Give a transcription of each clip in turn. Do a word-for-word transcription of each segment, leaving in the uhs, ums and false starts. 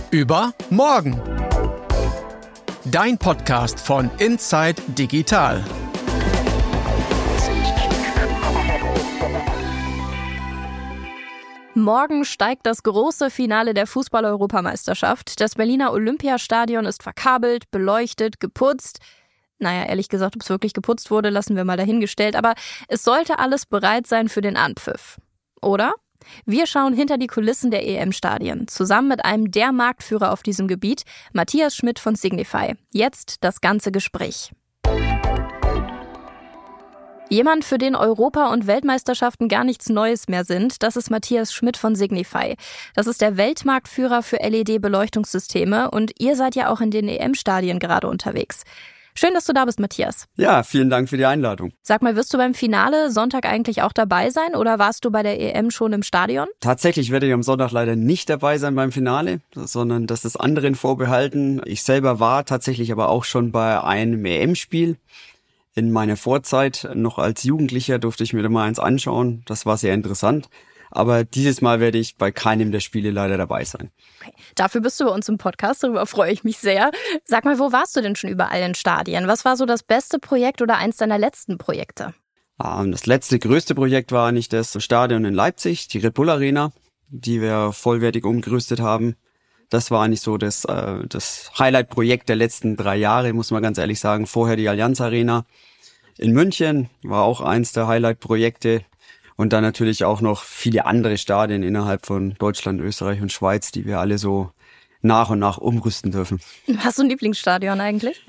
über morgen. Dein Podcast von Inside Digital. Morgen steigt das große Finale der Fußball-Europameisterschaft. Das Berliner Olympiastadion ist verkabelt, beleuchtet, geputzt. Naja, ehrlich gesagt, ob es wirklich geputzt wurde, lassen wir mal dahingestellt. Aber es sollte alles bereit sein für den Anpfiff. Oder? Wir schauen hinter die Kulissen der E M-Stadien. Zusammen mit einem der Marktführer auf diesem Gebiet, Matthias Schmidt von Signify. Jetzt das ganze Gespräch. Jemand, für den Europa- und Weltmeisterschaften gar nichts Neues mehr sind, das ist Matthias Schmidt von Signify. Das ist der Weltmarktführer für L E D-Beleuchtungssysteme und ihr seid ja auch in den E M-Stadien gerade unterwegs. Schön, dass du da bist, Matthias. Ja, vielen Dank für die Einladung. Sag mal, wirst du beim Finale Sonntag eigentlich auch dabei sein oder warst du bei der E M schon im Stadion? Tatsächlich werde ich am Sonntag leider nicht dabei sein beim Finale, sondern das ist anderen vorbehalten. Ich selber war tatsächlich aber auch schon bei einem E M-Spiel. In meiner Vorzeit, noch als Jugendlicher, durfte ich mir da mal eins anschauen. Das war sehr interessant. Aber dieses Mal werde ich bei keinem der Spiele leider dabei sein. Okay. Dafür bist du bei uns im Podcast, darüber freue ich mich sehr. Sag mal, wo warst du denn schon überall in Stadien? Was war so das beste Projekt oder eins deiner letzten Projekte? Das letzte größte Projekt war nicht das Stadion in Leipzig, die Red Bull Arena, die wir vollwertig umgerüstet haben. Das war eigentlich so das, das Highlight-Projekt der letzten drei Jahre, muss man ganz ehrlich sagen. Vorher die Allianz Arena in München war auch eins der Highlight-Projekte. Und dann natürlich auch noch viele andere Stadien innerhalb von Deutschland, Österreich und Schweiz, die wir alle so nach und nach umrüsten dürfen. Hast du ein Lieblingsstadion eigentlich?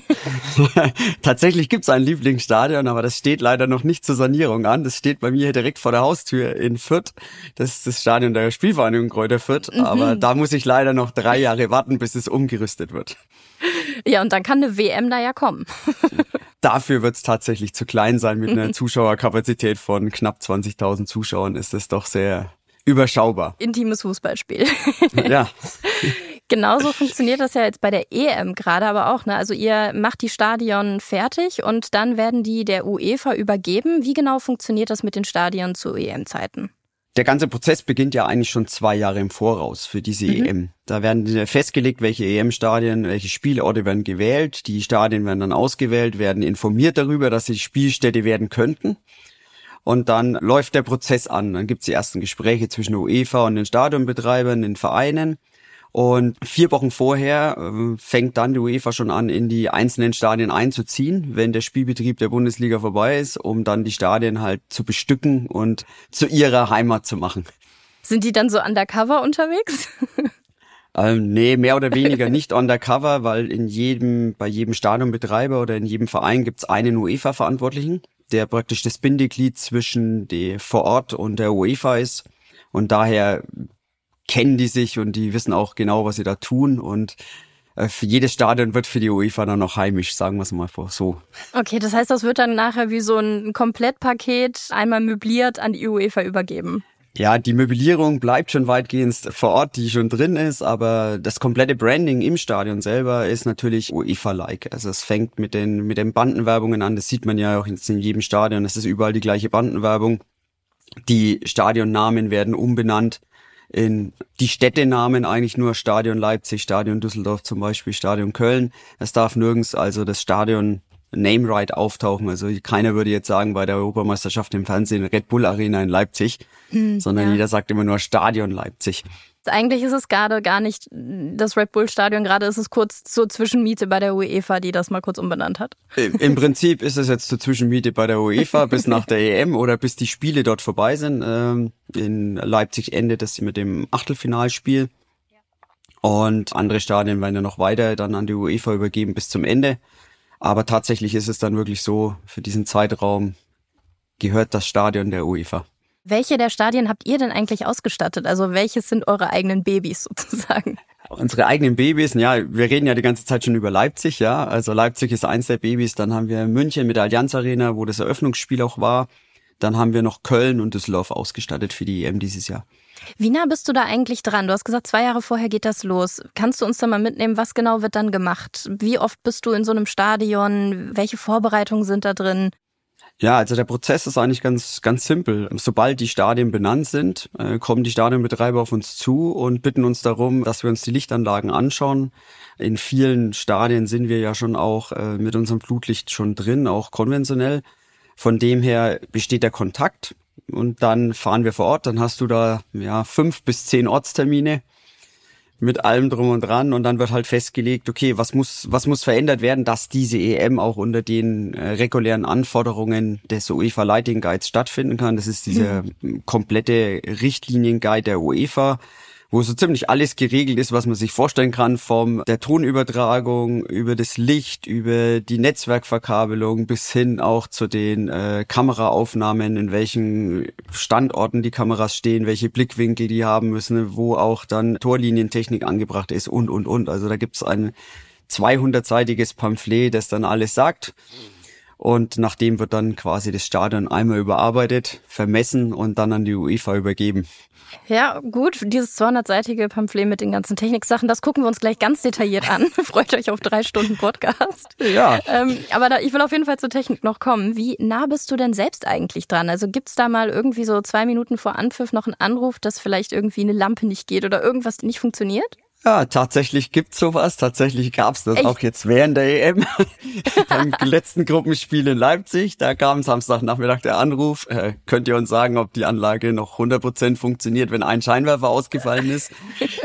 Tatsächlich gibt's ein Lieblingsstadion, aber das steht leider noch nicht zur Sanierung an. Das steht bei mir direkt vor der Haustür in Fürth. Das ist das Stadion der Spielvereinigung Kräuter Fürth. Mhm. Aber da muss ich leider noch drei Jahre warten, bis es umgerüstet wird. Ja, und dann kann eine W M da ja kommen. Dafür wird's tatsächlich zu klein sein. Mit einer Zuschauerkapazität von knapp zwanzigtausend Zuschauern ist es doch sehr überschaubar. Intimes Fußballspiel. Ja. Genauso funktioniert das ja jetzt bei der E M gerade aber auch, ne? Also ihr macht die Stadien fertig und dann werden die der UEFA übergeben. Wie genau funktioniert das mit den Stadien zu E M-Zeiten? Der ganze Prozess beginnt ja eigentlich schon zwei Jahre im Voraus für diese mhm. E M. Da werden festgelegt, welche E M-Stadien, welche Spielorte werden gewählt. Die Stadien werden dann ausgewählt, werden informiert darüber, dass sie Spielstätte werden könnten. Und dann läuft der Prozess an. Dann gibt es die ersten Gespräche zwischen der UEFA und den Stadionbetreibern, den Vereinen. Und vier Wochen vorher äh, fängt dann die UEFA schon an, in die einzelnen Stadien einzuziehen, wenn der Spielbetrieb der Bundesliga vorbei ist, um dann die Stadien halt zu bestücken und zu ihrer Heimat zu machen. Sind die dann so undercover unterwegs? Ähm, nee, mehr oder weniger nicht undercover, weil in jedem, bei jedem Stadionbetreiber oder in jedem Verein gibt's einen UEFA-Verantwortlichen, der praktisch das Bindeglied zwischen der vor Ort und der UEFA ist. Und daher kennen die sich und die wissen auch genau, was sie da tun. Und äh, für jedes Stadion wird für die UEFA dann noch heimisch, sagen wir es mal so. Okay, das heißt, das wird dann nachher wie so ein Komplettpaket einmal möbliert an die UEFA übergeben. Ja, die Möblierung bleibt schon weitgehend vor Ort, die schon drin ist, aber das komplette Branding im Stadion selber ist natürlich UEFA-like. Also es fängt mit den mit den Bandenwerbungen an, das sieht man ja auch in jedem Stadion, es ist überall die gleiche Bandenwerbung. Die Stadionnamen werden umbenannt in die Städtenamen, eigentlich nur Stadion Leipzig, Stadion Düsseldorf zum Beispiel, Stadion Köln. Es darf nirgends also das Stadion Name Right auftauchen. Also keiner würde jetzt sagen bei der Europameisterschaft im Fernsehen Red Bull Arena in Leipzig, hm, sondern ja. Jeder sagt immer nur Stadion Leipzig. Eigentlich ist es gerade gar nicht das Red Bull Stadion, gerade ist es kurz zur Zwischenmiete bei der UEFA, die das mal kurz umbenannt hat. Im, im Prinzip ist es jetzt zur Zwischenmiete bei der UEFA bis nach der E M oder bis die Spiele dort vorbei sind. Ähm, in Leipzig endet das mit dem Achtelfinalspiel. Und andere Stadien werden ja noch weiter dann an die UEFA übergeben bis zum Ende. Aber tatsächlich ist es dann wirklich so, für diesen Zeitraum gehört das Stadion der UEFA. Welche der Stadien habt ihr denn eigentlich ausgestattet? Also welches sind eure eigenen Babys sozusagen? Unsere eigenen Babys, ja, wir reden ja die ganze Zeit schon über Leipzig, ja. Also Leipzig ist eins der Babys. Dann haben wir München mit der Allianz Arena, wo das Eröffnungsspiel auch war. Dann haben wir noch Köln und Düsseldorf ausgestattet für die E M dieses Jahr. Wie nah bist du da eigentlich dran? Du hast gesagt, zwei Jahre vorher geht das los. Kannst du uns da mal mitnehmen, was genau wird dann gemacht? Wie oft bist du in so einem Stadion? Welche Vorbereitungen sind da drin? Ja, also der Prozess ist eigentlich ganz ganz simpel. Sobald die Stadien benannt sind, äh, kommen die Stadionbetreiber auf uns zu und bitten uns darum, dass wir uns die Lichtanlagen anschauen. In vielen Stadien sind wir ja schon auch äh, mit unserem Flutlicht schon drin, auch konventionell. Von dem her besteht der Kontakt und dann fahren wir vor Ort. Dann hast du da ja fünf bis zehn Ortstermine mit allem drum und dran und dann wird halt festgelegt, okay, was muss was muss verändert werden, dass diese E M auch unter den äh, regulären Anforderungen des UEFA Lighting Guides stattfinden kann. Das ist dieser mhm. komplette Richtlinienguide der UEFA, wo so ziemlich alles geregelt ist, was man sich vorstellen kann, vom der Tonübertragung über das Licht, über die Netzwerkverkabelung bis hin auch zu den äh, Kameraaufnahmen, in welchen Standorten die Kameras stehen, welche Blickwinkel die haben müssen, wo auch dann Torlinientechnik angebracht ist und, und, und. Also da gibt's ein zweihundertseitiges Pamphlet, das dann alles sagt. Und nachdem wird dann quasi das Stadion einmal überarbeitet, vermessen und dann an die UEFA übergeben. Ja, gut, dieses zweihundertseitige Pamphlet mit den ganzen Techniksachen, das gucken wir uns gleich ganz detailliert an. Freut euch auf drei Stunden Podcast. Ja. Ähm, aber da, ich will auf jeden Fall zur Technik noch kommen. Wie nah bist du denn selbst eigentlich dran? Also gibt's da mal irgendwie so zwei Minuten vor Anpfiff noch einen Anruf, dass vielleicht irgendwie eine Lampe nicht geht oder irgendwas nicht funktioniert? Ja, tatsächlich gibt's sowas. Tatsächlich gab's das Echt? Auch jetzt während der E M. Beim letzten Gruppenspiel in Leipzig, da kam Samstagnachmittag der Anruf. Äh, könnt ihr uns sagen, ob die Anlage noch hundert Prozent funktioniert, wenn ein Scheinwerfer ausgefallen ist?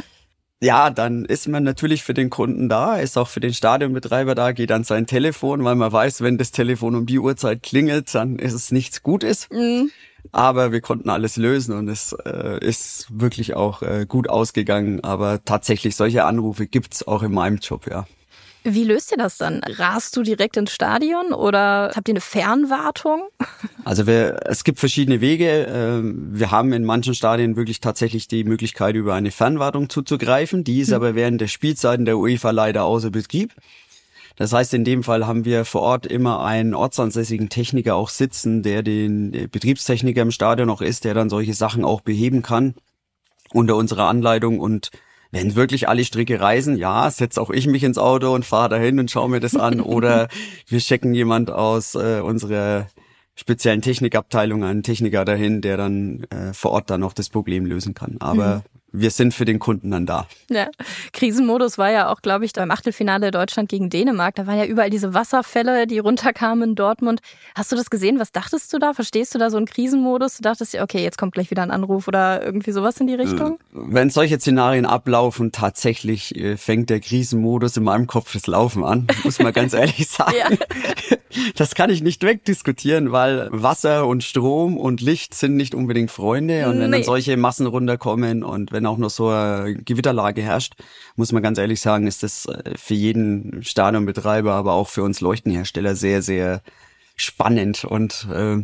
Ja, dann ist man natürlich für den Kunden da, ist auch für den Stadionbetreiber da, geht an sein Telefon, weil man weiß, wenn das Telefon um die Uhrzeit klingelt, dann ist es nichts Gutes. Mhm. Aber wir konnten alles lösen und es äh, ist wirklich auch äh, gut ausgegangen. Aber tatsächlich, solche Anrufe gibt's auch in meinem Job, ja. Wie löst ihr das dann? Rast du direkt ins Stadion oder habt ihr eine Fernwartung? Also wir, es gibt verschiedene Wege. Wir haben in manchen Stadien wirklich tatsächlich die Möglichkeit, über eine Fernwartung zuzugreifen. Die ist hm. aber während der Spielzeiten der UEFA leider außer Betrieb. Das heißt, in dem Fall haben wir vor Ort immer einen ortsansässigen Techniker auch sitzen, der den Betriebstechniker im Stadion auch ist, der dann solche Sachen auch beheben kann unter unserer Anleitung. Und wenn wirklich alle Stricke reisen, ja, setze auch ich mich ins Auto und fahre dahin und schaue mir das an. Oder wir schicken jemand aus äh, unserer speziellen Technikabteilung, einen Techniker dahin, der dann äh, vor Ort dann auch das Problem lösen kann. Aber mhm. wir sind für den Kunden dann da. Ja, Krisenmodus war ja auch, glaube ich, beim Achtelfinale Deutschland gegen Dänemark. Da waren ja überall diese Wasserfälle, die runterkamen in Dortmund. Hast du das gesehen? Was dachtest du da? Verstehst du da so einen Krisenmodus? Du dachtest ja, okay, jetzt kommt gleich wieder ein Anruf oder irgendwie sowas in die Richtung? Wenn solche Szenarien ablaufen, tatsächlich äh, fängt der Krisenmodus in meinem Kopf das Laufen an, muss man ganz ehrlich sagen. Ja. Das kann ich nicht wegdiskutieren, weil Wasser und Strom und Licht sind nicht unbedingt Freunde. Und wenn nee. dann solche Massen runterkommen und wenn auch noch so eine Gewitterlage herrscht, muss man ganz ehrlich sagen, ist das für jeden Stadionbetreiber, aber auch für uns Leuchtenhersteller sehr, sehr spannend. Und äh,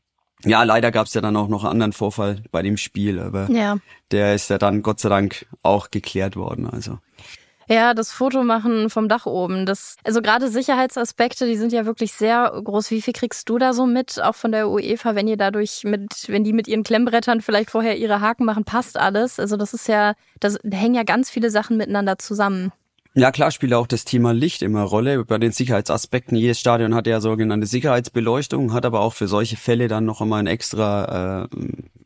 ja, leider gab es ja dann auch noch einen anderen Vorfall bei dem Spiel, aber ja. der ist ja dann Gott sei Dank auch geklärt worden. Also ja, das Fotomachen vom Dach oben, das, also gerade Sicherheitsaspekte, die sind ja wirklich sehr groß. Wie viel kriegst du da so mit, auch von der UEFA, wenn ihr dadurch mit, wenn die mit ihren Klemmbrettern vielleicht vorher ihre Haken machen, passt alles? Also das ist ja, das, da hängen ja ganz viele Sachen miteinander zusammen. Ja, klar spielt auch das Thema Licht immer Rolle bei den Sicherheitsaspekten. Jedes Stadion hat ja sogenannte Sicherheitsbeleuchtung, hat aber auch für solche Fälle dann noch einmal einen extra äh,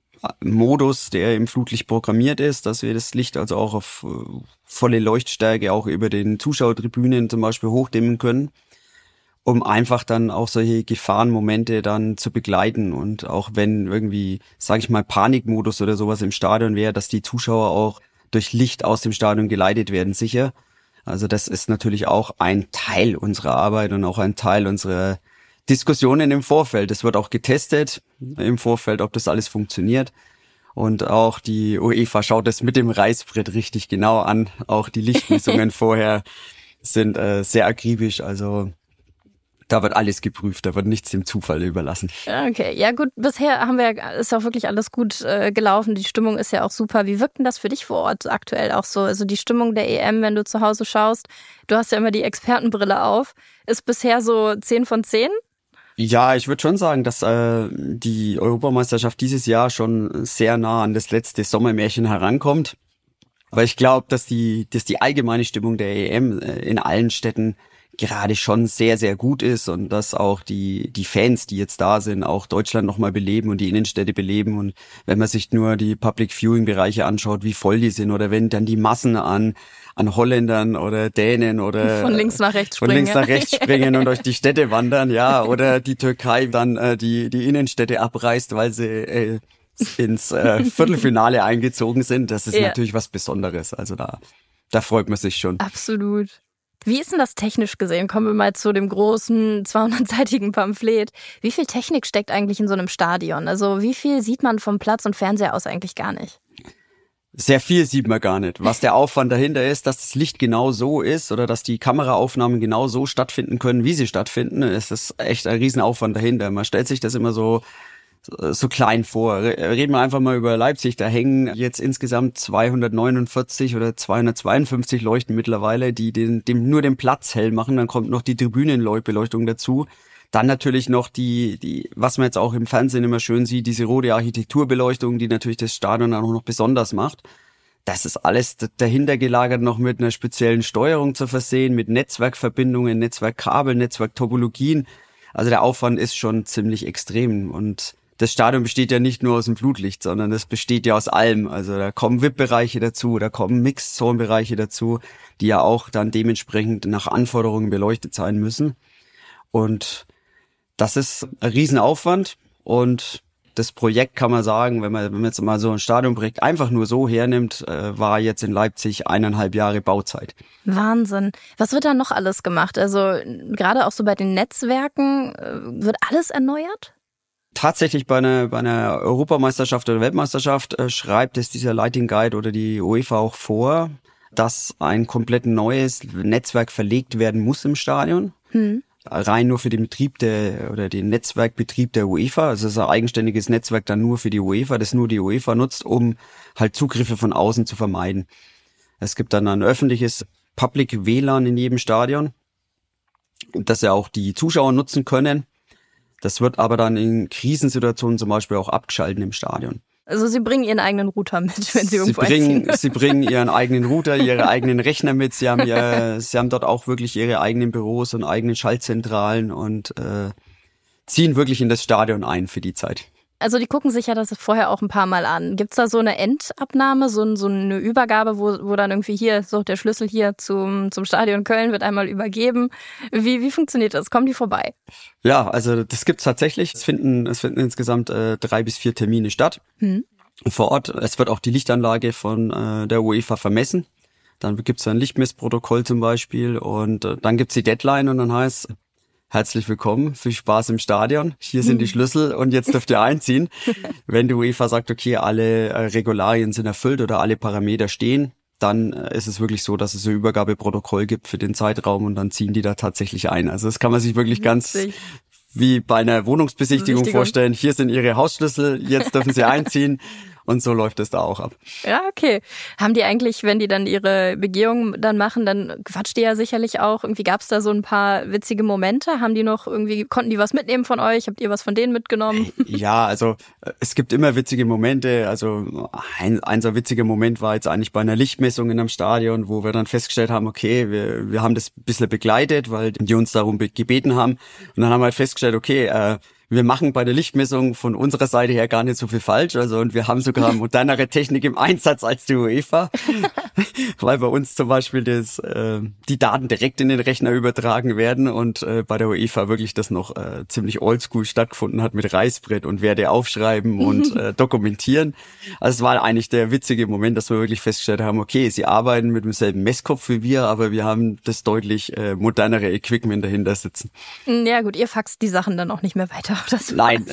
Modus, der im Flutlicht programmiert ist, dass wir das Licht also auch auf äh, volle Leuchtstärke auch über den Zuschauertribünen zum Beispiel hochdimmen können, um einfach dann auch solche Gefahrenmomente dann zu begleiten. Und auch wenn irgendwie, sage ich mal, Panikmodus oder sowas im Stadion wäre, dass die Zuschauer auch durch Licht aus dem Stadion geleitet werden, sicher. Also das ist natürlich auch ein Teil unserer Arbeit und auch ein Teil unserer Diskussionen im Vorfeld. Es wird auch getestet im Vorfeld, ob das alles funktioniert. Und auch die UEFA schaut das mit dem Reißbrett richtig genau an. Auch die Lichtmessungen vorher sind äh, sehr akribisch. Also da wird alles geprüft, da wird nichts dem Zufall überlassen. Okay, ja gut, bisher haben wir, ist auch wirklich alles gut äh, gelaufen. Die Stimmung ist ja auch super. Wie wirkt denn das für dich vor Ort aktuell auch so? Also die Stimmung der E M, wenn du zu Hause schaust, du hast ja immer die Expertenbrille auf, ist bisher so zehn von zehn? Ja, ich würde schon sagen, dass äh, die Europameisterschaft dieses Jahr schon sehr nah an das letzte Sommermärchen herankommt. Aber ich glaube, dass die, dass die allgemeine Stimmung der E M äh, in allen Städten gerade schon sehr, sehr gut ist und dass auch die die Fans, die jetzt da sind, auch Deutschland nochmal beleben und die Innenstädte beleben. Und wenn man sich nur die Public-Viewing-Bereiche anschaut, wie voll die sind, oder wenn dann die Massen an an Holländern oder Dänen oder von links nach rechts von springen, links nach rechts springen und durch die Städte wandern, ja, oder die Türkei dann äh, die die Innenstädte abreißt, weil sie äh, ins äh, Viertelfinale eingezogen sind. Das ist ja natürlich was Besonderes. Also da da freut man sich schon. Absolut. Wie ist denn das technisch gesehen? Kommen wir mal zu dem großen zweihundertseitigen Pamphlet. Wie viel Technik steckt eigentlich in so einem Stadion? Also wie viel sieht man vom Platz und Fernseher aus eigentlich gar nicht? Sehr viel sieht man gar nicht. Was der Aufwand dahinter ist, dass das Licht genau so ist oder dass die Kameraaufnahmen genau so stattfinden können, wie sie stattfinden, ist das echt ein Riesenaufwand dahinter. Man stellt sich das immer so so klein vor. Reden wir einfach mal über Leipzig. Da hängen jetzt insgesamt zweihundertneunundvierzig oder zweihundertzweiundfünfzig Leuchten mittlerweile, die den, dem, nur den Platz hell machen. Dann kommt noch die Tribünenbeleuchtung dazu. Dann natürlich noch die, die, was man jetzt auch im Fernsehen immer schön sieht, diese rote Architekturbeleuchtung, die natürlich das Stadion dann auch noch besonders macht. Das ist alles dahinter gelagert noch mit einer speziellen Steuerung zu versehen, mit Netzwerkverbindungen, Netzwerkkabel, Netzwerktopologien. Also der Aufwand ist schon ziemlich extrem und das Stadion besteht ja nicht nur aus dem Flutlicht, sondern es besteht ja aus allem. Also da kommen V I P-Bereiche dazu, da kommen Mixed-Zone-Bereiche dazu, die ja auch dann dementsprechend nach Anforderungen beleuchtet sein müssen. Und das ist ein Riesenaufwand. Und das Projekt, kann man sagen, wenn man, wenn man jetzt mal so ein Stadionprojekt einfach nur so hernimmt, äh, war jetzt in Leipzig eineinhalb Jahre Bauzeit. Wahnsinn. Was wird da noch alles gemacht? Also gerade auch so bei den Netzwerken, äh, wird alles erneuert? Tatsächlich bei einer, bei einer Europameisterschaft oder Weltmeisterschaft äh, schreibt es dieser Lighting Guide oder die UEFA auch vor, dass ein komplett neues Netzwerk verlegt werden muss im Stadion. Hm. Rein nur für den Betrieb der oder den Netzwerkbetrieb der UEFA. Also es ist ein eigenständiges Netzwerk dann nur für die UEFA, das nur die UEFA nutzt, um halt Zugriffe von außen zu vermeiden. Es gibt dann ein öffentliches Public W L A N in jedem Stadion, das ja auch die Zuschauer nutzen können. Das wird aber dann in Krisensituationen zum Beispiel auch abgeschalten im Stadion. Also Sie bringen Ihren eigenen Router mit, wenn Sie irgendwo Sie bringen, einziehen. Sie bringen Ihren eigenen Router, Ihre eigenen Rechner mit. Sie haben ja, Sie haben dort auch wirklich Ihre eigenen Büros und eigenen Schaltzentralen und äh, ziehen wirklich in das Stadion ein für die Zeit. Also die gucken sich ja das vorher auch ein paar Mal an. Gibt's da so eine Endabnahme, so, so eine Übergabe, wo, wo dann irgendwie hier, so der Schlüssel hier zum, zum Stadion Köln wird einmal übergeben? Wie, wie funktioniert das? Kommen die vorbei? Ja, also das gibt's tatsächlich. Es finden, es finden insgesamt äh, drei bis vier Termine statt. Hm. Vor Ort. Es wird auch die Lichtanlage von äh, der UEFA vermessen. Dann gibt's ein Lichtmessprotokoll zum Beispiel und äh, dann gibt's die Deadline und dann heißt herzlich willkommen, viel Spaß im Stadion. Hier sind die Schlüssel und jetzt dürft ihr einziehen. Wenn die UEFA sagt, okay, alle äh, Regularien sind erfüllt oder alle Parameter stehen, dann äh, ist es wirklich so, dass es ein Übergabeprotokoll gibt für den Zeitraum und dann ziehen die da tatsächlich ein. Also das kann man sich wirklich ganz wie bei einer Wohnungsbesichtigung vorstellen. Hier sind ihre Hausschlüssel, jetzt dürfen sie einziehen. Und so läuft es da auch ab. Ja, okay. Haben die eigentlich, wenn die dann ihre Begehung dann machen, dann quatscht die ja sicherlich auch. Irgendwie gab es da so ein paar witzige Momente? Haben die noch irgendwie, konnten die was mitnehmen von euch? Habt ihr was von denen mitgenommen? Ja, also es gibt immer witzige Momente. Also ein, ein so witziger Moment war jetzt eigentlich bei einer Lichtmessung in einem Stadion, wo wir dann festgestellt haben, okay, wir, wir haben das ein bisschen begleitet, weil die uns darum gebeten haben. Und dann haben wir halt festgestellt, okay, äh, wir machen bei der Lichtmessung von unserer Seite her gar nicht so viel falsch. Also und wir haben sogar modernere Technik im Einsatz als die UEFA, weil bei uns zum Beispiel das, äh, die Daten direkt in den Rechner übertragen werden und äh, bei der UEFA wirklich das noch äh, ziemlich oldschool stattgefunden hat mit Reißbrett und Werte aufschreiben und äh, dokumentieren. Also es war eigentlich der witzige Moment, dass wir wirklich festgestellt haben, okay, sie arbeiten mit demselben Messkopf wie wir, aber wir haben das deutlich äh, modernere Equipment dahinter sitzen. Ja gut, ihr faxt die Sachen dann auch nicht mehr weiter. Das Nein.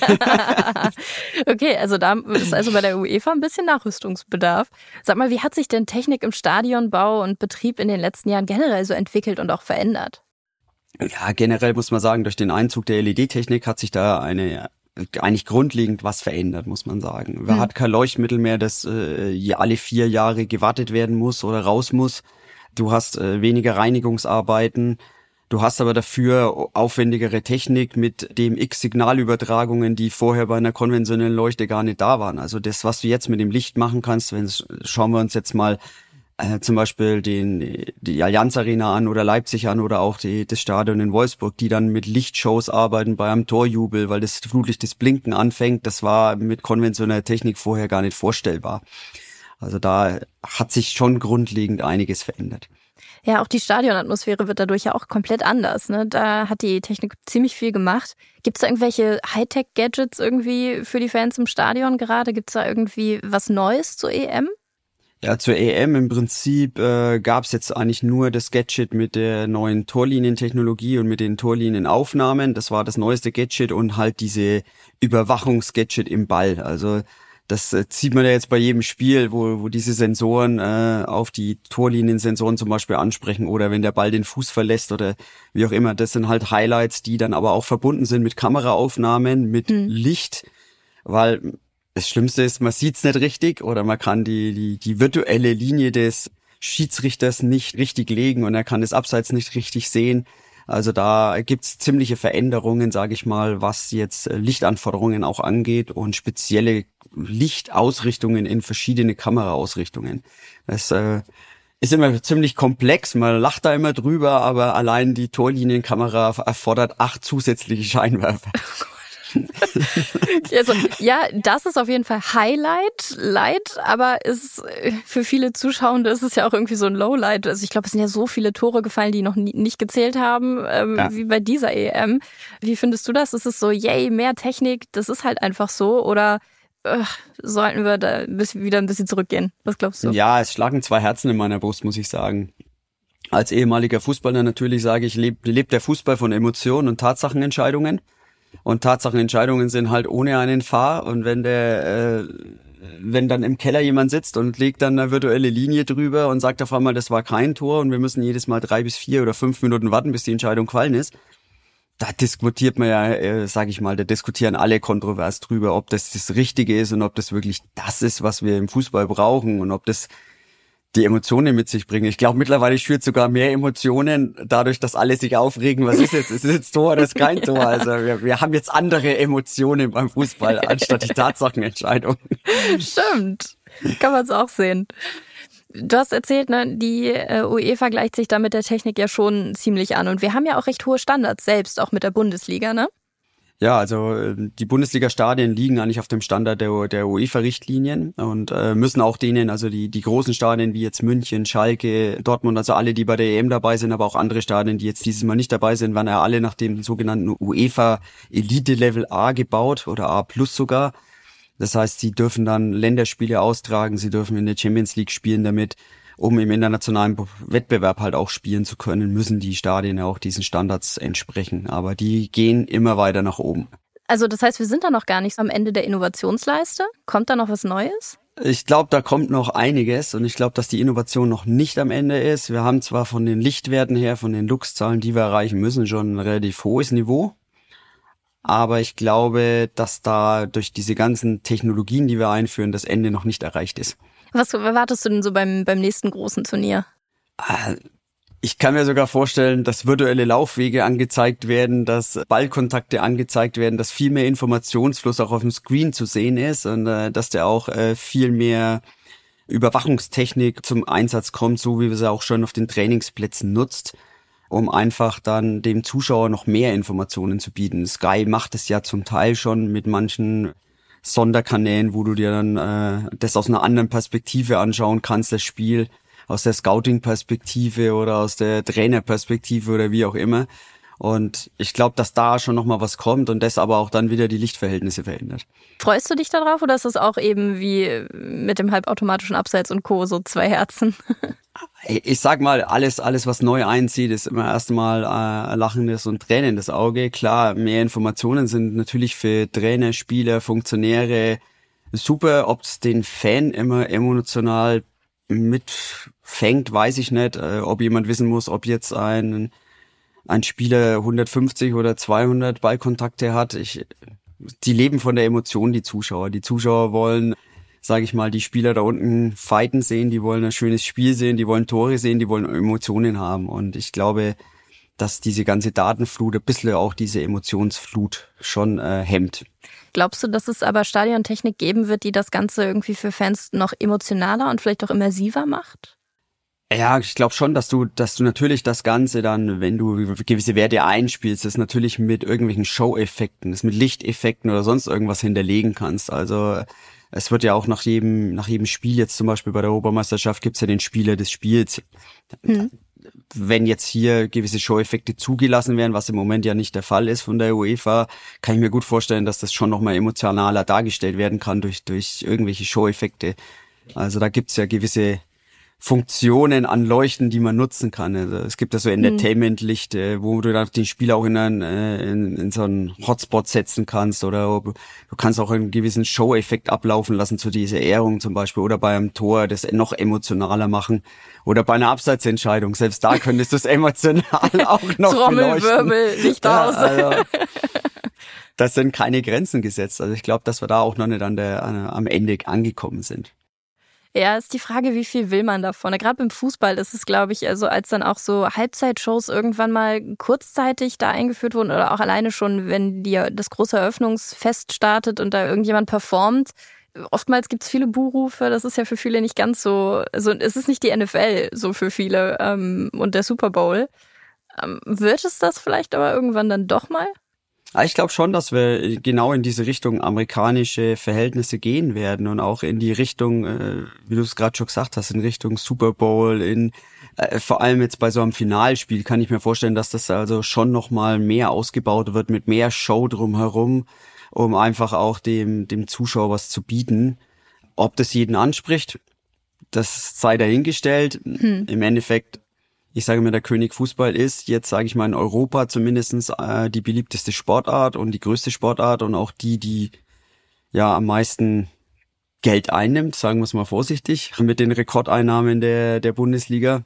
Okay, also da ist also bei der UEFA ein bisschen Nachrüstungsbedarf. Sag mal, wie hat sich denn Technik im Stadionbau und Betrieb in den letzten Jahren generell so entwickelt und auch verändert? Ja, generell muss man sagen, durch den Einzug der L E D-Technik hat sich da eine eigentlich grundlegend was verändert, muss man sagen. Man hm. hat kein Leuchtmittel mehr, das äh, alle vier Jahre gewartet werden muss oder raus muss. Du hast äh, weniger Reinigungsarbeiten. Du hast aber dafür aufwendigere Technik mit dem X Signalübertragungen, die vorher bei einer konventionellen Leuchte gar nicht da waren. Also das, was du jetzt mit dem Licht machen kannst, wenn schauen wir uns jetzt mal äh, zum Beispiel den die Allianz Arena an oder Leipzig an oder auch die, das Stadion in Wolfsburg, die dann mit Lichtshows arbeiten bei einem Torjubel, weil das Flutlicht das Blinken anfängt. Das war mit konventioneller Technik vorher gar nicht vorstellbar. Also da hat sich schon grundlegend einiges verändert. Ja, auch die Stadionatmosphäre wird dadurch ja auch komplett anders, ne? Da hat die Technik ziemlich viel gemacht. Gibt es da irgendwelche Hightech-Gadgets irgendwie für die Fans im Stadion gerade? Gibt es da irgendwie was Neues zur E M? Ja, zur E M im Prinzip äh, gab es jetzt eigentlich nur das Gadget mit der neuen Torlinientechnologie und mit den Torlinienaufnahmen. Das war das neueste Gadget und halt diese Überwachungsgadget im Ball. Also das äh, sieht man ja jetzt bei jedem Spiel, wo, wo diese Sensoren äh, auf die Torliniensensoren zum Beispiel ansprechen oder wenn der Ball den Fuß verlässt oder wie auch immer. Das sind halt Highlights, die dann aber auch verbunden sind mit Kameraaufnahmen, mit hm. Licht, weil das Schlimmste ist, man sieht's nicht richtig oder man kann die, die, die virtuelle Linie des Schiedsrichters nicht richtig legen und er kann das Abseits nicht richtig sehen. Also da gibt's ziemliche Veränderungen, sage ich mal, was jetzt Lichtanforderungen auch angeht und spezielle Lichtausrichtungen in verschiedene Kameraausrichtungen. Das äh, ist immer ziemlich komplex, man lacht da immer drüber, aber allein die Torlinienkamera erfordert acht zusätzliche Scheinwerfer. Also, ja, das ist auf jeden Fall Highlight, Light, aber ist für viele Zuschauende ist es ja auch irgendwie so ein Lowlight. Also ich glaube, es sind ja so viele Tore gefallen, die noch nie, nicht gezählt haben, ähm, ja. wie bei dieser E M. Wie findest du das? Ist es so, yay, mehr Technik, das ist halt einfach so, oder äh, sollten wir da wieder ein bisschen zurückgehen? Was glaubst du? Ja, es schlagen zwei Herzen in meiner Brust, muss ich sagen. Als ehemaliger Fußballer natürlich sage ich, lebt, lebt der Fußball von Emotionen und Tatsachenentscheidungen. Und Tatsachenentscheidungen sind halt ohne einen Fahr und wenn der, äh, wenn dann im Keller jemand sitzt und legt dann eine virtuelle Linie drüber und sagt auf einmal, das war kein Tor und wir müssen jedes Mal drei bis vier oder fünf Minuten warten, bis die Entscheidung gefallen ist, da diskutiert man ja, äh, sag ich mal, da diskutieren alle kontrovers drüber, ob das das Richtige ist und ob das wirklich das ist, was wir im Fußball brauchen und ob das die Emotionen mit sich bringen. Ich glaube, mittlerweile schürt sogar mehr Emotionen dadurch, dass alle sich aufregen. Was ist jetzt? Ist es jetzt Tor oder ist kein Tor? Also wir, wir haben jetzt andere Emotionen beim Fußball anstatt die Tatsachenentscheidung. Stimmt. Kann man es auch sehen. Du hast erzählt, ne, die äh, UEFA gleicht sich da mit der Technik ja schon ziemlich an. Und wir haben ja auch recht hohe Standards selbst, auch mit der Bundesliga, ne? Ja, also die Bundesliga-Stadien liegen eigentlich auf dem Standard der, der UEFA-Richtlinien und äh, müssen auch denen, also die die großen Stadien wie jetzt München, Schalke, Dortmund, also alle, die bei der E M dabei sind, aber auch andere Stadien, die jetzt dieses Mal nicht dabei sind, waren ja alle nach dem sogenannten UEFA Elite Level A gebaut oder A plus sogar. Das heißt, sie dürfen dann Länderspiele austragen, sie dürfen in der Champions League spielen damit. Um im internationalen Wettbewerb halt auch spielen zu können, müssen die Stadien ja auch diesen Standards entsprechen. Aber die gehen immer weiter nach oben. Also das heißt, wir sind da noch gar nicht am Ende der Innovationsleiste? Kommt da noch was Neues? Ich glaube, da kommt noch einiges und ich glaube, dass die Innovation noch nicht am Ende ist. Wir haben zwar von den Lichtwerten her, von den Lux-Zahlen, die wir erreichen müssen, schon ein relativ hohes Niveau. Aber ich glaube, dass da durch diese ganzen Technologien, die wir einführen, das Ende noch nicht erreicht ist. Was erwartest du denn so beim, beim nächsten großen Turnier? Ich kann mir sogar vorstellen, dass virtuelle Laufwege angezeigt werden, dass Ballkontakte angezeigt werden, dass viel mehr Informationsfluss auch auf dem Screen zu sehen ist und äh, dass der auch äh, viel mehr Überwachungstechnik zum Einsatz kommt, so wie wir sie auch schon auf den Trainingsplätzen nutzt, um einfach dann dem Zuschauer noch mehr Informationen zu bieten. Sky macht es ja zum Teil schon mit manchen Sonderkanälen, wo du dir dann äh, das aus einer anderen Perspektive anschauen kannst, das Spiel aus der Scouting-Perspektive oder aus der Trainerperspektive oder wie auch immer. Und ich glaube, dass da schon nochmal was kommt und das aber auch dann wieder die Lichtverhältnisse verändert. Freust du dich darauf oder ist das auch eben wie mit dem halbautomatischen Abseits und Co. so zwei Herzen? Ich sag mal, alles, alles was neu einzieht, ist immer erstmal äh, ein lachendes und tränendes Auge. Klar, mehr Informationen sind natürlich für Trainer, Spieler, Funktionäre super. Ob es den Fan immer emotional mitfängt, weiß ich nicht. Äh, ob jemand wissen muss, ob jetzt ein ein Spieler hundertfünfzig oder zweihundert Ballkontakte hat. Ich, die leben von der Emotion, die Zuschauer. Die Zuschauer wollen, sage ich mal, die Spieler da unten fighten sehen, die wollen ein schönes Spiel sehen, die wollen Tore sehen, die wollen Emotionen haben. Und ich glaube, dass diese ganze Datenflut ein bisschen auch diese Emotionsflut schon äh, hemmt. Glaubst du, dass es aber Stadiontechnik geben wird, die das Ganze irgendwie für Fans noch emotionaler und vielleicht auch immersiver macht? Ja, ich glaube schon, dass du, dass du natürlich das Ganze dann, wenn du gewisse Werte einspielst, das natürlich mit irgendwelchen Show-Effekten, das mit Lichteffekten oder sonst irgendwas hinterlegen kannst. Also es wird ja auch nach jedem, nach jedem Spiel jetzt zum Beispiel bei der Europameisterschaft gibt's ja den Spieler des Spiels. Hm. Wenn jetzt hier gewisse Show-Effekte zugelassen werden, was im Moment ja nicht der Fall ist von der UEFA, kann ich mir gut vorstellen, dass das schon nochmal emotionaler dargestellt werden kann durch, durch irgendwelche Show-Effekte. Also da gibt's ja gewisse Funktionen an Leuchten, die man nutzen kann. Also es gibt ja so Entertainment-Licht, wo du dann den Spieler auch in, einen, in, in so einen Hotspot setzen kannst, oder du kannst auch einen gewissen Show-Effekt ablaufen lassen zu dieser Ehrung zum Beispiel, oder bei einem Tor das noch emotionaler machen, oder bei einer Abseitsentscheidung. Selbst da könntest du es emotional auch noch Trommelwirbel, Licht ja, aus. Also, das sind keine Grenzen gesetzt. Also ich glaube, dass wir da auch noch nicht an der, an, am Ende angekommen sind. Ja, ist die Frage, wie viel will man davon? Gerade beim Fußball ist es, glaube ich, also als dann auch so Halbzeitshows irgendwann mal kurzzeitig da eingeführt wurden oder auch alleine schon, wenn die, das große Eröffnungsfest startet und da irgendjemand performt. Oftmals gibt's viele Buhrufe, das ist ja für viele nicht ganz so, also es ist nicht die N F L so für viele ähm, und der Super Bowl. Ähm, wird es das vielleicht aber irgendwann dann doch mal? Ich glaube schon, dass wir genau in diese Richtung amerikanische Verhältnisse gehen werden und auch in die Richtung, äh, wie du es gerade schon gesagt hast, in Richtung Super Bowl, in äh, vor allem jetzt bei so einem Finalspiel kann ich mir vorstellen, dass das also schon nochmal mehr ausgebaut wird mit mehr Show drumherum, um einfach auch dem dem Zuschauer was zu bieten. Ob das jeden anspricht, das sei dahingestellt. Hm. Im Endeffekt, ich sage mir, der König Fußball ist jetzt, sage ich mal, in Europa zumindestens äh, die beliebteste Sportart und die größte Sportart und auch die, die ja am meisten Geld einnimmt, sagen wir es mal vorsichtig, mit den Rekordeinnahmen der der Bundesliga.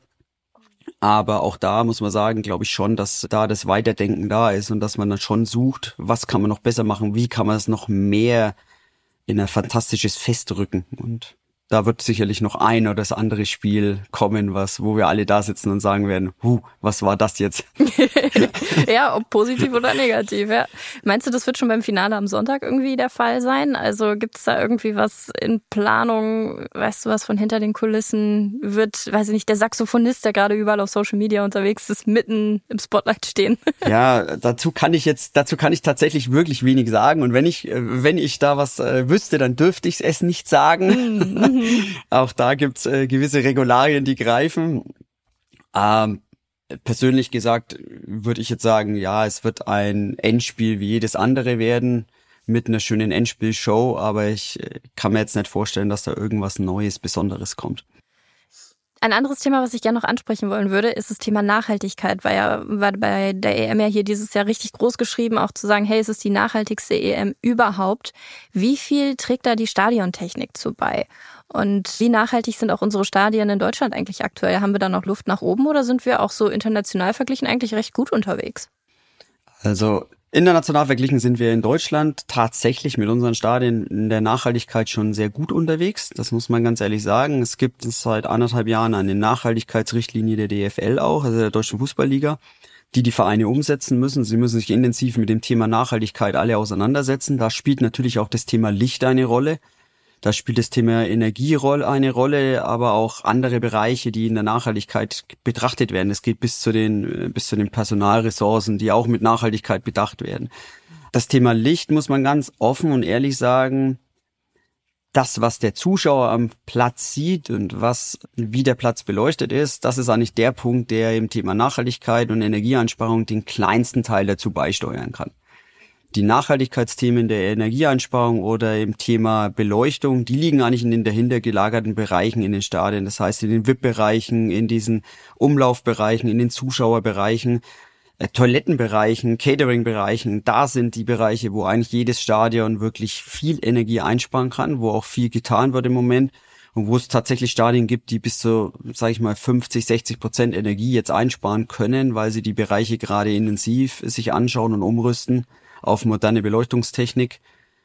Aber auch da muss man sagen, glaube ich schon, dass da das Weiterdenken da ist und dass man dann schon sucht, was kann man noch besser machen, wie kann man es noch mehr in ein fantastisches Fest rücken. Und da wird sicherlich noch ein oder das andere Spiel kommen, was, wo wir alle da sitzen und sagen werden, huh, was war das jetzt? Ja, ob positiv oder negativ, ja. Meinst du, das wird schon beim Finale am Sonntag irgendwie der Fall sein? Also gibt's da irgendwie was in Planung? Weißt du, was von hinter den Kulissen wird, weiß ich nicht, der Saxophonist, der gerade überall auf Social Media unterwegs ist, mitten im Spotlight stehen? Ja, dazu kann ich jetzt, dazu kann ich tatsächlich wirklich wenig sagen. Und wenn ich, wenn ich da was äh, wüsste, dann dürfte ich es nicht sagen. Auch da gibt's äh, gewisse Regularien, die greifen. Ähm, persönlich gesagt würde ich jetzt sagen, ja, es wird ein Endspiel wie jedes andere werden mit einer schönen Endspielshow, aber ich äh, kann mir jetzt nicht vorstellen, dass da irgendwas Neues, Besonderes kommt. Ein anderes Thema, was ich gerne noch ansprechen wollen würde, ist das Thema Nachhaltigkeit. War ja war bei der E M ja hier dieses Jahr richtig groß geschrieben, auch zu sagen, hey, es ist die nachhaltigste E M überhaupt. Wie viel trägt da die Stadiontechnik zu bei? Und wie nachhaltig sind auch unsere Stadien in Deutschland eigentlich aktuell? Haben wir da noch Luft nach oben oder sind wir auch so international verglichen eigentlich recht gut unterwegs? Also international verglichen sind wir in Deutschland tatsächlich mit unseren Stadien in der Nachhaltigkeit schon sehr gut unterwegs. Das muss man ganz ehrlich sagen. Es gibt seit anderthalb Jahren eine Nachhaltigkeitsrichtlinie der D F L auch, also der Deutschen Fußballliga, die die Vereine umsetzen müssen. Sie müssen sich intensiv mit dem Thema Nachhaltigkeit alle auseinandersetzen. Da spielt natürlich auch das Thema Licht eine Rolle. Da spielt das Thema Energie eine Rolle, aber auch andere Bereiche, die in der Nachhaltigkeit betrachtet werden. Es geht bis zu den, bis zu den Personalressourcen, die auch mit Nachhaltigkeit bedacht werden. Das Thema Licht muss man ganz offen und ehrlich sagen, das, was der Zuschauer am Platz sieht und was, wie der Platz beleuchtet ist, das ist eigentlich der Punkt, der im Thema Nachhaltigkeit und Energieeinsparung den kleinsten Teil dazu beisteuern kann. Die Nachhaltigkeitsthemen der Energieeinsparung oder im Thema Beleuchtung, die liegen eigentlich in den dahinter gelagerten Bereichen in den Stadien. Das heißt in den V I P-Bereichen, in diesen Umlaufbereichen, in den Zuschauerbereichen, äh, Toilettenbereichen, Catering-Bereichen. Da sind die Bereiche, wo eigentlich jedes Stadion wirklich viel Energie einsparen kann, wo auch viel getan wird im Moment. Und wo es tatsächlich Stadien gibt, die bis zu, sage ich mal, fünfzig, sechzig Prozent Energie jetzt einsparen können, weil sie die Bereiche gerade intensiv sich anschauen und umrüsten auf moderne Beleuchtungstechnik.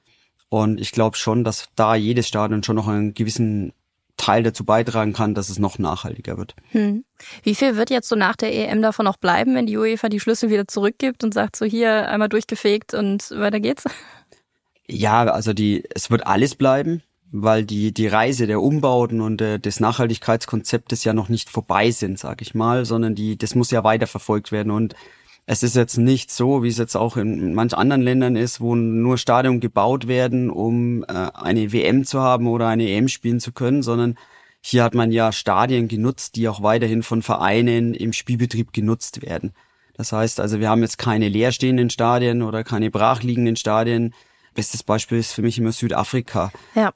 Und ich glaube schon, dass da jedes Stadion schon noch einen gewissen Teil dazu beitragen kann, dass es noch nachhaltiger wird. Hm. Wie viel wird jetzt so nach der E M davon noch bleiben, wenn die UEFA die Schlüssel wieder zurückgibt und sagt, so hier einmal durchgefegt und weiter geht's? Ja, also die, es wird alles bleiben. weil die die Reise der Umbauten und äh, des Nachhaltigkeitskonzeptes ja noch nicht vorbei sind, sag ich mal, sondern die das muss ja weiterverfolgt werden. Und es ist jetzt nicht so, wie es jetzt auch in manch anderen Ländern ist, wo nur Stadien gebaut werden, um äh, eine W M zu haben oder eine E M spielen zu können, sondern hier hat man ja Stadien genutzt, die auch weiterhin von Vereinen im Spielbetrieb genutzt werden. Das heißt also, wir haben jetzt keine leerstehenden Stadien oder keine brachliegenden Stadien. Bestes Beispiel ist für mich immer Südafrika. Ja.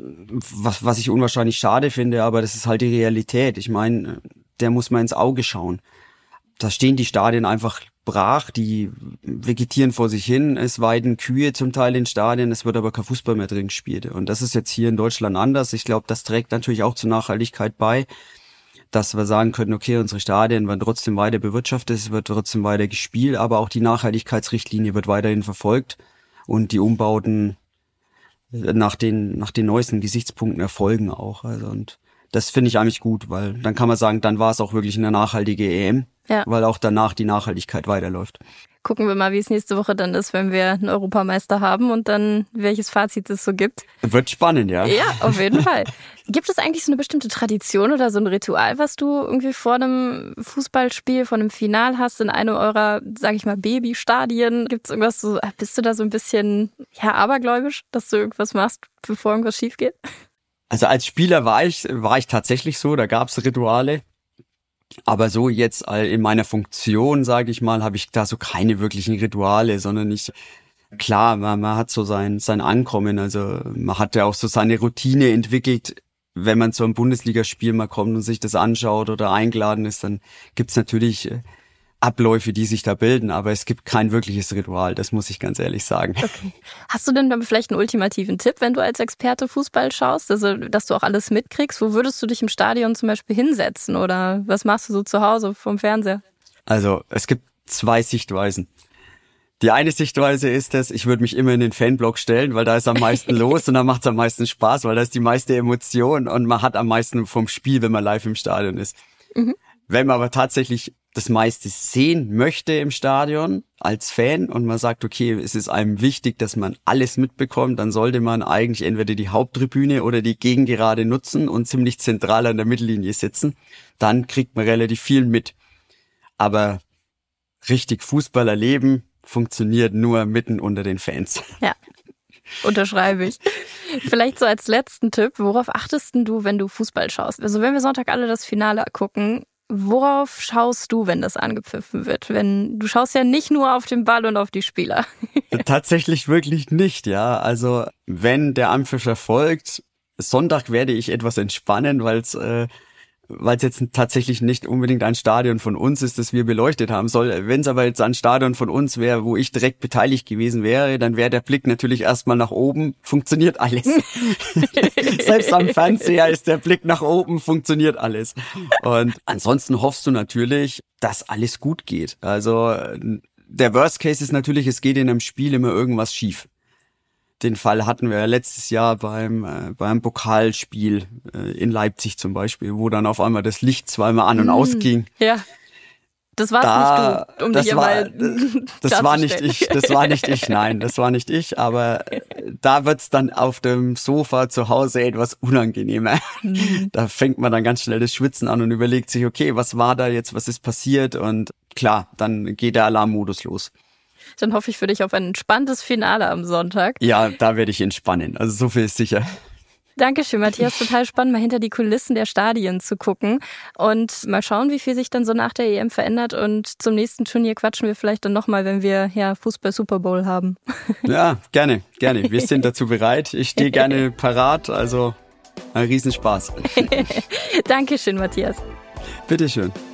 Was, was ich unwahrscheinlich schade finde, aber das ist halt die Realität. Ich meine, der muss man ins Auge schauen. Da stehen die Stadien einfach brach, die vegetieren vor sich hin, es weiden Kühe zum Teil in Stadien, es wird aber kein Fußball mehr drin gespielt. Und das ist jetzt hier in Deutschland anders. Ich glaube, das trägt natürlich auch zur Nachhaltigkeit bei, dass wir sagen können, okay, unsere Stadien werden trotzdem weiter bewirtschaftet, es wird trotzdem weiter gespielt, aber auch die Nachhaltigkeitsrichtlinie wird weiterhin verfolgt und die Umbauten nach den, nach den neuesten Gesichtspunkten erfolgen auch. Also, und das finde ich eigentlich gut, weil dann kann man sagen, dann war es auch wirklich eine nachhaltige E M. Ja. Weil auch danach die Nachhaltigkeit weiterläuft. Gucken wir mal, wie es nächste Woche dann ist, wenn wir einen Europameister haben und dann welches Fazit es so gibt. Wird spannend, ja. Ja, auf jeden Fall. Gibt es eigentlich so eine bestimmte Tradition oder so ein Ritual, was du irgendwie vor einem Fußballspiel, vor einem Final hast in einem eurer, sag ich mal, Babystadien? Gibt es irgendwas so, bist du da so ein bisschen, ja, abergläubisch, dass du irgendwas machst, bevor irgendwas schief geht? Also als Spieler war ich, war ich tatsächlich so, da gab es Rituale. Aber so jetzt in meiner Funktion, sage ich mal, habe ich da so keine wirklichen Rituale, sondern ich, klar, man, man hat so sein sein Ankommen, also man hat ja auch so seine Routine entwickelt. Wenn man zu einem Bundesligaspiel mal kommt und sich das anschaut oder eingeladen ist, dann gibt's natürlich Abläufe, die sich da bilden, aber es gibt kein wirkliches Ritual, das muss ich ganz ehrlich sagen. Okay. Hast du denn dann vielleicht einen ultimativen Tipp, wenn du als Experte Fußball schaust, also dass du auch alles mitkriegst? Wo würdest du dich im Stadion zum Beispiel hinsetzen oder was machst du so zu Hause vom Fernseher? Also es gibt zwei Sichtweisen. Die eine Sichtweise ist es, ich würde mich immer in den Fanblock stellen, weil da ist am meisten los und da macht es am meisten Spaß, weil da ist die meiste Emotion und man hat am meisten vom Spiel, wenn man live im Stadion ist. Mhm. Wenn man aber tatsächlich das meiste sehen möchte im Stadion als Fan und man sagt, okay, es ist einem wichtig, dass man alles mitbekommt, dann sollte man eigentlich entweder die Haupttribüne oder die Gegengerade nutzen und ziemlich zentral an der Mittellinie sitzen. Dann kriegt man relativ viel mit. Aber richtig Fußball erleben funktioniert nur mitten unter den Fans. Ja, unterschreibe ich. Vielleicht so als letzten Tipp, worauf achtest du, wenn du Fußball schaust? Also wenn wir Sonntag alle das Finale gucken, worauf schaust du, wenn das angepfiffen wird? Wenn du schaust ja nicht nur auf den Ball und auf die Spieler. Tatsächlich wirklich nicht, ja. Also wenn der Anpfiff erfolgt, Sonntag werde ich etwas entspannen, weil es äh, weil es jetzt tatsächlich nicht unbedingt ein Stadion von uns ist, das wir beleuchtet haben soll. Wenn es aber jetzt ein Stadion von uns wäre, wo ich direkt beteiligt gewesen wäre, dann wäre der Blick natürlich erstmal nach oben, funktioniert alles. Selbst am Fernseher ist der Blick nach oben, funktioniert alles. Und ansonsten hoffst du natürlich, dass alles gut geht. Also der Worst Case ist natürlich, es geht in einem Spiel immer irgendwas schief. Den Fall hatten wir letztes Jahr beim äh, beim Pokalspiel äh, in Leipzig zum Beispiel, wo dann auf einmal das Licht zweimal an und mm, ausging. Ja, das war's da, nicht du, um das dich war, mal das, das war nicht ich, das war nicht ich, nein, das war nicht ich, aber da wird's dann auf dem Sofa zu Hause etwas unangenehmer. Mm. Da fängt man dann ganz schnell das Schwitzen an und überlegt sich, okay, was war da jetzt, was ist passiert? Und klar, dann geht der Alarmmodus los. Dann hoffe ich für dich auf ein entspanntes Finale am Sonntag. Ja, da werde ich entspannen. Also so viel ist sicher. Dankeschön, Matthias. Total spannend, mal hinter die Kulissen der Stadien zu gucken und mal schauen, wie viel sich dann so nach der E M verändert. Und zum nächsten Turnier quatschen wir vielleicht dann nochmal, wenn wir ja Fußball Super Bowl haben. Ja, gerne, gerne. Wir sind dazu bereit. Ich stehe gerne parat. Also ein Riesenspaß. Dankeschön, Matthias. Bitteschön.